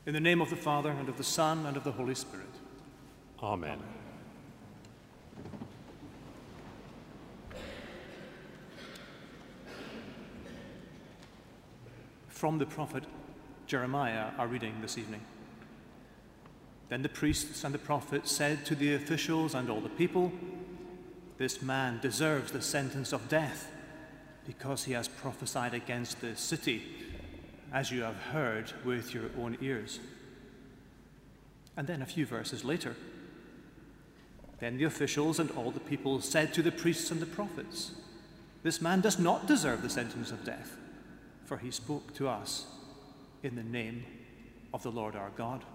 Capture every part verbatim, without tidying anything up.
In the name of the Father, and of the Son, and of the Holy Spirit. Amen. Amen. From the prophet Jeremiah, our reading this evening. Then the priests and the prophets said to the officials and all the people, "This man deserves the sentence of death, because he has prophesied against this city, as you have heard with your own ears." And then a few verses later, then the officials and all the people said to the priests and the prophets, "This man does not deserve the sentence of death, for he spoke to us in the name of the Lord our God."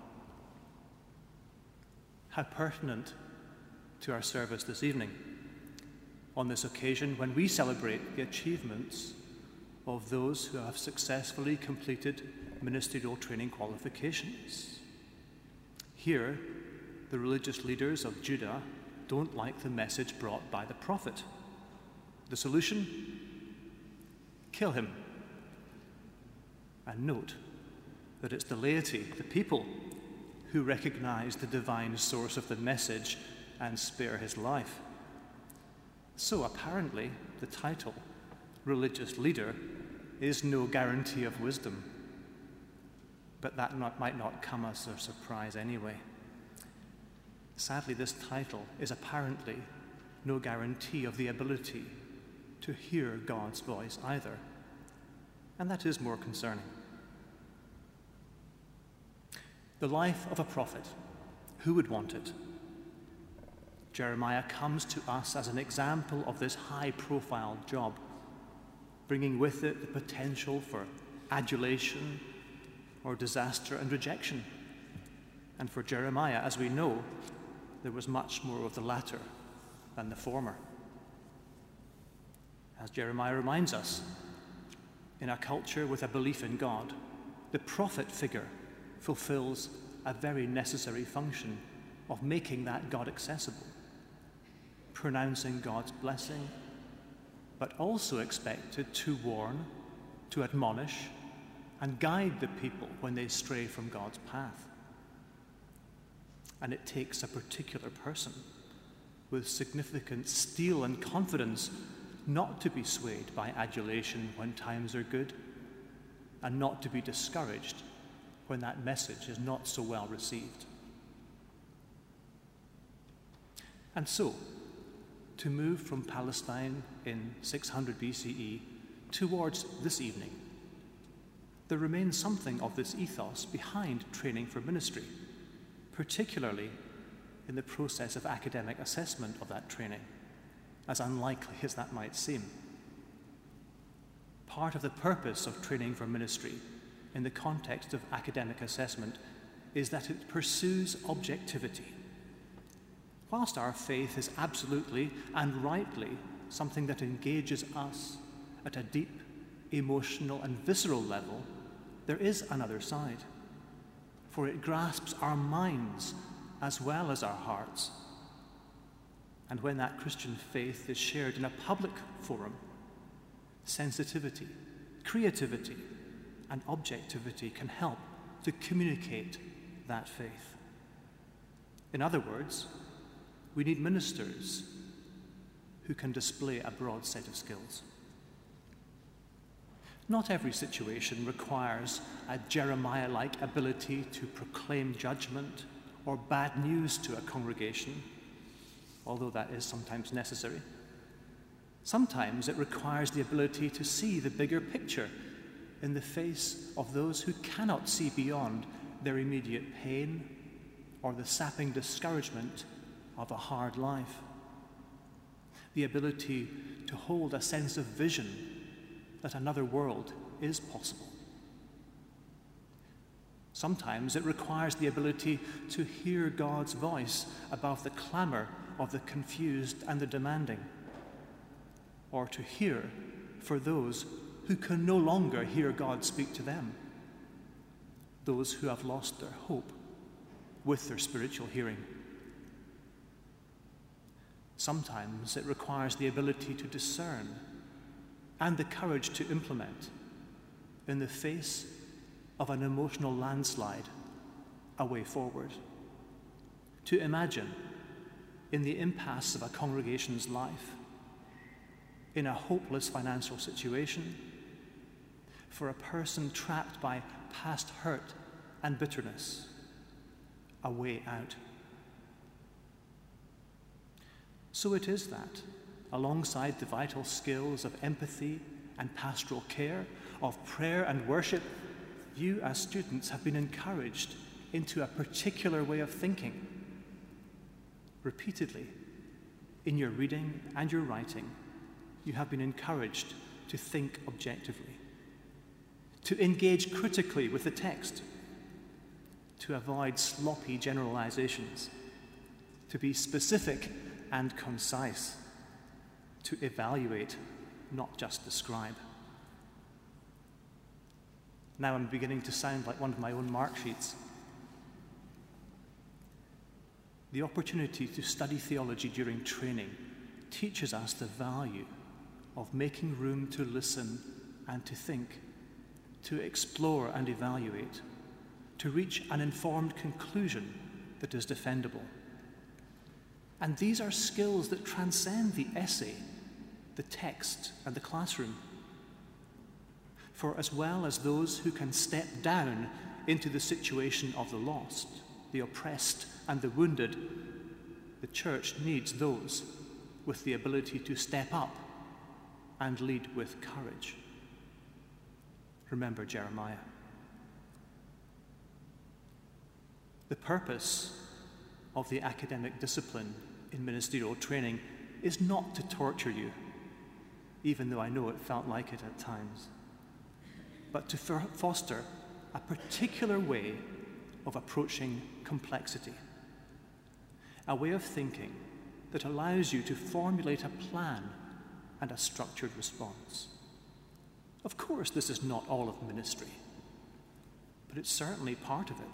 How pertinent to our service this evening, on this occasion when we celebrate the achievements of those who have successfully completed ministerial training qualifications. Here, the religious leaders of Judah don't like the message brought by the prophet. The solution? Kill him. And note that it's the laity, the people, who recognize the divine source of the message and spare his life. So apparently, the title, religious leader, is no guarantee of wisdom. But that not, might not come as a surprise anyway. Sadly, this title is apparently no guarantee of the ability to hear God's voice either. And that is more concerning. The life of a prophet, who would want it? Jeremiah comes to us as an example of this high-profile job, bringing with it the potential for adulation or disaster and rejection. And for Jeremiah, as we know, there was much more of the latter than the former. As Jeremiah reminds us, in a culture with a belief in God, the prophet figure fulfills a very necessary function of making that God accessible, pronouncing God's blessing, but also expected to warn, to admonish, and guide the people when they stray from God's path. And it takes a particular person with significant steel and confidence not to be swayed by adulation when times are good, and not to be discouraged when that message is not so well received. And so, to move from Palestine in six hundred B C E towards this evening, there remains something of this ethos behind training for ministry, particularly in the process of academic assessment of that training, as unlikely as that might seem. Part of the purpose of training for ministry in the context of academic assessment is that it pursues objectivity. Whilst our faith is absolutely and rightly something that engages us at a deep, emotional and visceral level, there is another side, for it grasps our minds as well as our hearts. And when that Christian faith is shared in a public forum, sensitivity, creativity, and objectivity can help to communicate that faith. In other words, we need ministers who can display a broad set of skills. Not every situation requires a Jeremiah-like ability to proclaim judgment or bad news to a congregation, although that is sometimes necessary. Sometimes it requires the ability to see the bigger picture in the face of those who cannot see beyond their immediate pain or the sapping discouragement of a hard life. The ability to hold a sense of vision that another world is possible. Sometimes it requires the ability to hear God's voice above the clamor of the confused and the demanding, or to hear for those who can no longer hear God speak to them, those who have lost their hope with their spiritual hearing. Sometimes it requires the ability to discern and the courage to implement in the face of an emotional landslide a way forward. To imagine, in the impasse of a congregation's life, in a hopeless financial situation, for a person trapped by past hurt and bitterness, a way out. So it is that, alongside the vital skills of empathy and pastoral care, of prayer and worship, you as students have been encouraged into a particular way of thinking. Repeatedly, in your reading and your writing, you have been encouraged to think objectively, to engage critically with the text, to avoid sloppy generalizations, to be specific and concise, to evaluate, not just describe. Now I'm beginning to sound like one of my own mark sheets. The opportunity to study theology during training teaches us the value of making room to listen and to think, to explore and evaluate, to reach an informed conclusion that is defendable. And these are skills that transcend the essay, the text, and the classroom. For as well as those who can step down into the situation of the lost, the oppressed, and the wounded, the church needs those with the ability to step up and lead with courage. Remember Jeremiah. The purpose of the academic discipline in ministerial training is not to torture you, even though I know it felt like it at times, but to foster a particular way of approaching complexity, a way of thinking that allows you to formulate a plan and a structured response. Of course, this is not all of ministry, but it's certainly part of it.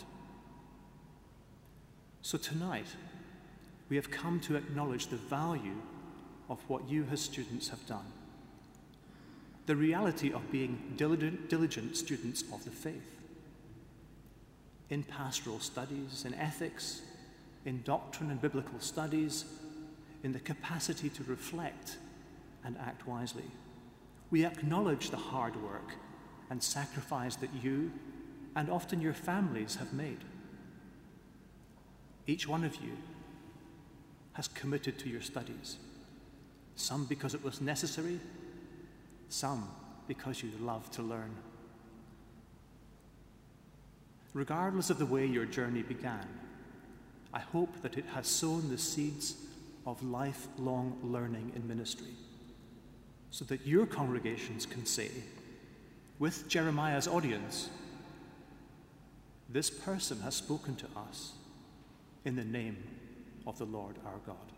So tonight, we have come to acknowledge the value of what you as students have done, the reality of being diligent, diligent students of the faith, in pastoral studies, in ethics, in doctrine and biblical studies, in the capacity to reflect and act wisely. We acknowledge the hard work and sacrifice that you and often your families have made. Each one of you has committed to your studies, some because it was necessary, some because you love to learn. Regardless of the way your journey began, I hope that it has sown the seeds of lifelong learning in ministry, so that your congregations can say, with Jeremiah's audience, this person has spoken to us in the name of the Lord our God.